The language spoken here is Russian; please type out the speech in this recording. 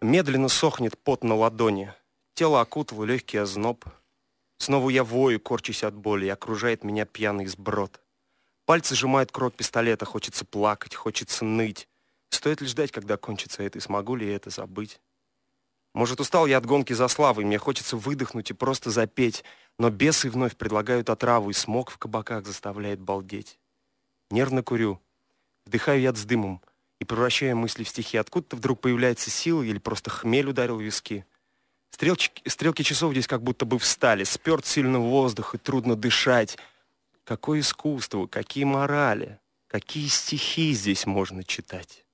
Медленно сохнет пот на ладони. Тело окутало легкий озноб. Снова я вою, корчусь от боли, и окружает меня пьяный сброд. Пальцы сжимают кровь пистолета, хочется плакать, хочется ныть. Стоит ли ждать, когда кончится это, и смогу ли я это забыть? Может, устал я от гонки за славой, мне хочется выдохнуть и просто запеть, но бесы вновь предлагают отраву, и смог в кабаках заставляет балдеть. Нервно курю, вдыхаю яд с дымом и превращаю мысли в стихи. Откуда-то вдруг появляется сила или просто хмель ударил в виски. Стрелки часов здесь как будто бы встали, сперт сильно воздух и трудно дышать. Какое искусство, какие морали, какие стихи здесь можно читать.